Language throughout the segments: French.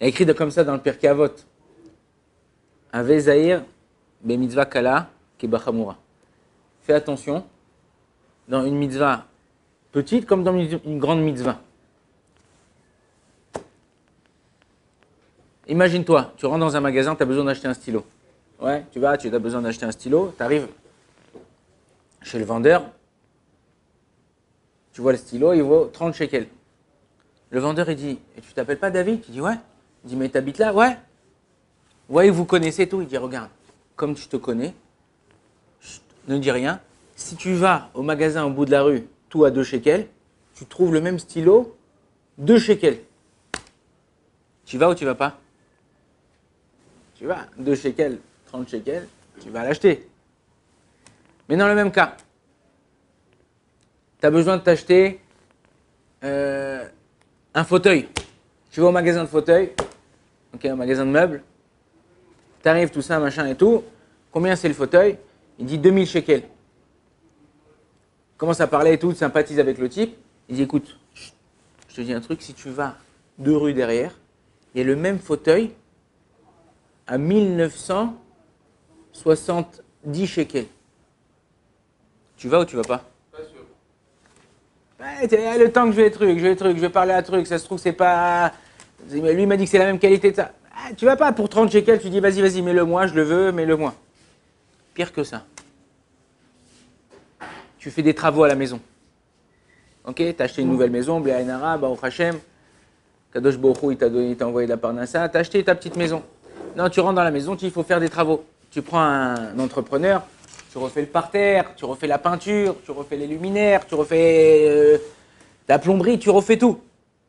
a écrit comme ça dans le Pirkei Avot. Ave Zahir be mitzvah kala ki bachamura. Fais attention dans une mitzvah petite comme dans une grande mitzvah. Imagine-toi, tu rentres dans un magasin, tu as besoin d'acheter un stylo. Ouais, tu as besoin d'acheter un stylo, tu arrives chez le vendeur, tu vois le stylo, il vaut 30 shekels. Le vendeur, il dit, et tu t'appelles pas David? Tu dis, ouais. Il dit, mais t'habites là? Ouais. Ouais, vous connaissez tout. Il dit, regarde, comme tu te connais, ne dis rien. Si tu vas au magasin au bout de la rue, tout à 2 shekels, tu trouves le même stylo, 2 shekels. Tu vas ou tu vas pas? Tu vas, 2 shekels, 30 shekels, tu vas l'acheter. Mais dans le même cas, tu as besoin de t'acheter un fauteuil. Tu vas au magasin de fauteuil, ok, un magasin de meubles, tu arrives, tout ça, machin et tout. Combien c'est le fauteuil? Il dit 2000 shekels. Il commence à parler et tout, sympathise avec le type. Il dit, écoute, je te dis un truc, si tu vas 2 rues derrière, il y a le même fauteuil à 1970 shekels. Tu vas ou tu vas pas? Pas sûr. Ouais, le temps que je vais parler à truc, ça se trouve c'est pas... Lui il m'a dit que c'est la même qualité de ça. Ah, tu vas pas pour 30 shekels, tu dis vas-y, mets-le moi, je le veux, mets-le moi. Pire que ça. Tu fais des travaux à la maison. Ok, tu as acheté une nouvelle maison, Bléa Enara, Baruch Hashem, Kadosh Baruch Hu, il t'a envoyé de la Parnassa, tu as acheté ta petite maison. Non, tu rentres dans la maison, il faut faire des travaux. Tu prends un entrepreneur, tu refais le parterre, tu refais la peinture, tu refais les luminaires, tu refais la plomberie, tu refais tout.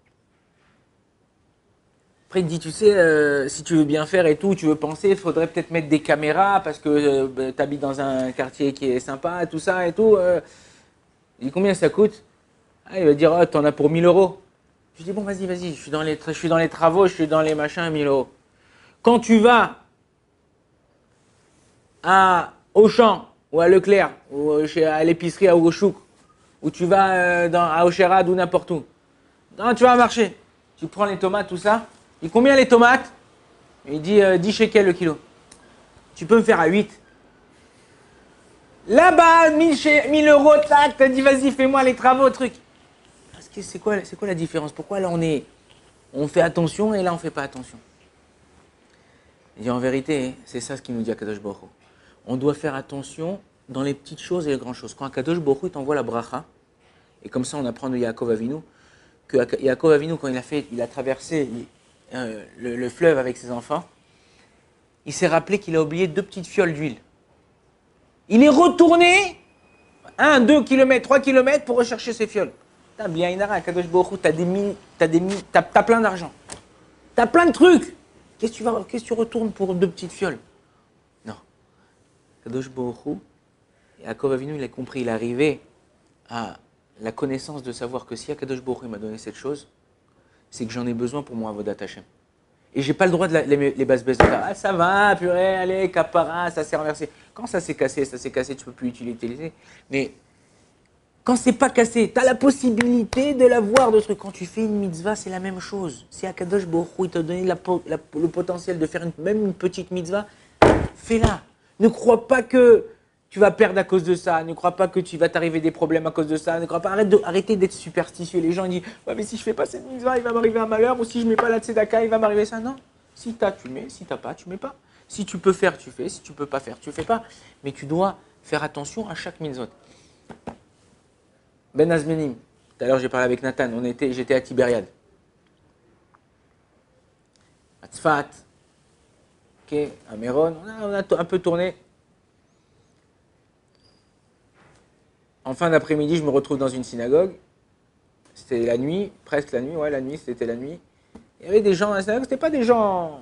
Après, il te dit, tu sais, si tu veux bien faire et tout, tu veux penser, il faudrait peut-être mettre des caméras parce que tu habites dans un quartier qui est sympa, tout ça et tout. Il dit, combien ça coûte? Ah, il va dire, oh, t'en as pour 1000 euros. Je dis, bon, vas-y, je suis dans les travaux, je suis dans les machins, 1000 euros. Quand tu vas à Auchan ou à Leclerc ou à l'épicerie à Auchouk ou tu vas à Aucherad ou n'importe où, non, tu vas à marché, tu prends les tomates, tout ça. Il dit combien les tomates? Il dit 10 shekels le kilo. Tu peux me faire à 8. Là-bas, 1000 euros, tac, t'as dit vas-y, fais-moi les travaux, truc. Parce que c'est quoi la différence? Pourquoi là on fait attention et là on fait pas attention? Il dit en vérité, c'est ça ce qu'il nous dit à Kadosh Baruch Hu. On doit faire attention dans les petites choses et les grandes choses. Quand Kadosh Baruch Hu t'envoie la bracha, et comme ça on apprend de Yaakov Avinu, que Yaakov Avinu, quand il a traversé le fleuve avec ses enfants, il s'est rappelé qu'il a oublié 2 petites fioles d'huile. Il est retourné 1, 2 km, 3 km pour rechercher ses fioles. T'as bien Inara, Kadosh Baruch Hu, t'as plein d'argent. T'as plein de trucs. Qu'est-ce que tu retournes pour 2 petites fioles? Non. Kadosh Baruch Hu, Yaakov Avinu, il a compris, il est arrivé à la connaissance de savoir que si Kadosh Baruch Hu m'a donné cette chose, c'est que j'en ai besoin pour mon avodat Hashem. Et j'ai pas le droit de les bases-baisses de ça. Ah, ça va, purée, allez, capara, ça s'est renversé. Quand ça s'est cassé, tu peux plus l'utiliser. Mais quand c'est pas cassé, tu as la possibilité de l'avoir de trucs. Quand tu fais une mitzvah, c'est la même chose. Si Akadosh Baruch Hu t'a donné le potentiel de faire même une petite mitzvah, fais-la. Ne crois pas que tu vas perdre à cause de ça. Ne crois pas que tu vas t'arriver des problèmes à cause de ça. Ne crois pas. Arrêtez d'être superstitieux. Les gens ils disent ouais, mais si je fais pas cette mitzvah, il va m'arriver un malheur. Ou si je mets pas la tzedaka, il va m'arriver ça. Non. Si t'as, tu mets. Si t'as pas, tu mets pas. Si tu peux faire, tu fais. Si tu peux pas faire, tu fais pas. Mais tu dois faire attention à chaque mitzvot. Ben Azmenim. Tout à l'heure, j'ai parlé avec Nathan. J'étais à Tibériade. À Tzfat. Ok. À Méron. On a un peu tourné. En fin d'après-midi, je me retrouve dans une synagogue. C'était la nuit, presque la nuit. Ouais, la nuit, c'était la nuit. Il y avait des gens à la synagogue. C'était pas des gens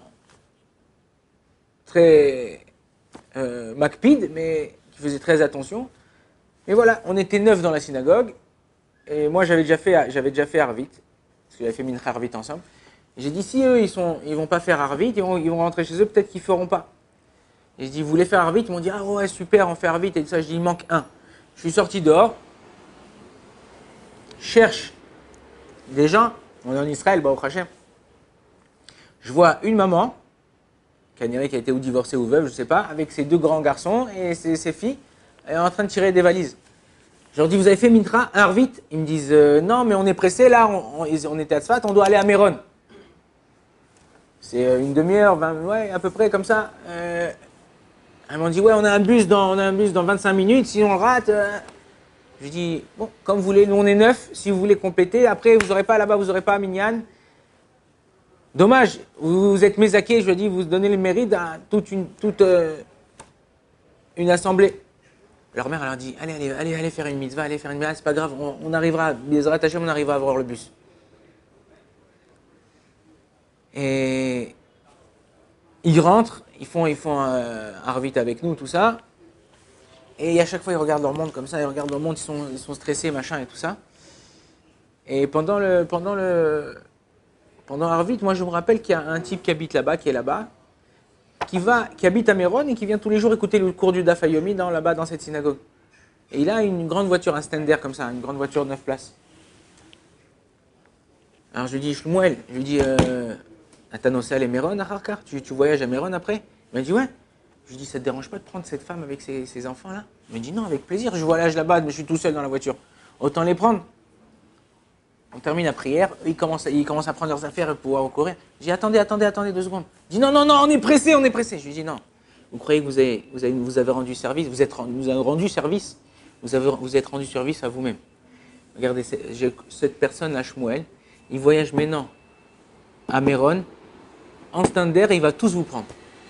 très macpides, mais qui faisaient très attention. Mais voilà, on était 9 dans la synagogue. Et moi, j'avais déjà fait Arvit. Parce que j'avais fait Mincha Arvit ensemble. Et j'ai dit, si eux, ils vont pas faire Arvit, ils vont rentrer chez eux, peut-être qu'ils feront pas. Et je dis, vous voulez faire Arvit? Ils m'ont dit, ah ouais, super, on fait Arvit. Et tout ça, je dis, il manque un. Je suis sorti dehors. Cherche des gens. On est en Israël, Baruch Hashem. Je vois une maman, qui a été ou divorcée ou veuve, je sais pas, avec ses deux grands garçons et ses filles, elle est en train de tirer des valises. Je leur dis, vous avez fait Mintra, alors vite. Ils me disent, non, mais on est pressé là, on était à Tzfat, on doit aller à Méron. C'est une demi-heure, ouais, à peu près comme ça. Elles m'ont dit, ouais, on a un bus dans 25 minutes, si on le rate. Je dis, bon, comme vous voulez, nous on est 9, si vous voulez compléter, après vous n'aurez pas là-bas, vous n'aurez pas à Minyan. Dommage, vous êtes mésaqués, je dis, vous donnez le mérite à toute une assemblée. Leur mère, elle leur dit, allez faire une mitzvah, allez faire une mitzvah, c'est pas grave, on arrivera, les attachés, on arrivera à avoir le bus. Et ils rentrent, ils font Arvit avec nous, tout ça. Et à chaque fois, ils regardent leur montre comme ça, ils regardent leur montre, ils sont stressés, machin et tout ça. Et pendant Arvit, moi je me rappelle qu'il y a un type qui habite là-bas, qui est là-bas, qui habite à Méron et qui vient tous les jours écouter le cours du Daf Yomi là-bas dans cette synagogue. Et il a une grande voiture, un Stender comme ça, une grande voiture de 9 places. Alors je lui dis, Shmuel, je lui dis, t'as annoncé à Méron, à Harkar, tu voyages à Méron après? Il m'a dit, ouais. Je lui dis, ça te dérange pas de prendre cette femme avec ses enfants là? Il m'a dit, non, avec plaisir, je voyage là-bas, mais je suis tout seul dans la voiture. Autant les prendre. On termine la prière, ils commencent à prendre leurs affaires et pouvoir courir. Je dis, attendez 2 secondes. Il dit, non, on est pressé. Je lui dis, non. Vous croyez que vous avez rendu service, vous êtes rendu service à vous-même. Regardez, cette personne-là, Shmuel, il voyage maintenant à Méron, en Stender, et il va tous vous prendre.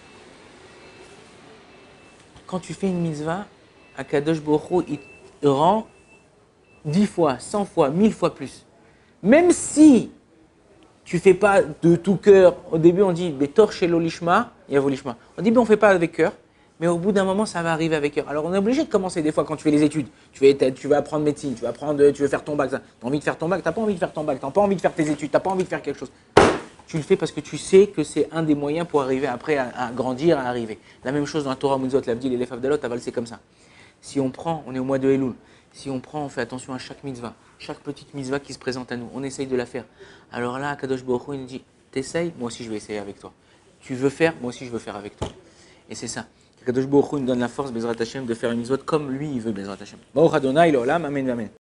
Quand tu fais une mitzvah, Akadosh Baruch Hu, il rend 10 fois, 100 fois, 1000 fois plus. Même si tu ne fais pas de tout cœur, au début on dit Betor Shelo Lishma, Yavo Lishma. Au début on ne fait pas avec cœur, mais au bout d'un moment ça va arriver avec cœur. Alors on est obligé de commencer des fois quand tu fais les études. Tu vas apprendre médecine, tu veux faire ton bac. Tu as envie de faire ton bac, tu n'as pas envie de faire ton bac, tu n'as pas envie de faire tes études, tu n'as pas envie de faire quelque chose. Tu le fais parce que tu sais que c'est un des moyens pour arriver après à grandir, à arriver. La même chose dans la Torah Mitzvot, l'Avdil et les Favdalot, c'est comme ça. Si on prend, on est au mois de Elul, si on prend, on fait attention à chaque mitzvah, chaque petite mitzvah qui se présente à nous, on essaye de la faire. Alors là, Kadosh Baruch Hu, il nous dit, t'essayes, moi aussi je vais essayer avec toi. Tu veux faire, moi aussi je veux faire avec toi. Et c'est ça. Kadosh Baruch Hu nous donne la force, Bezrat Hashem, de faire une mitzvot comme lui il veut, Bezrat Hashem. Baruch Adonai, l'olam, amen, amen.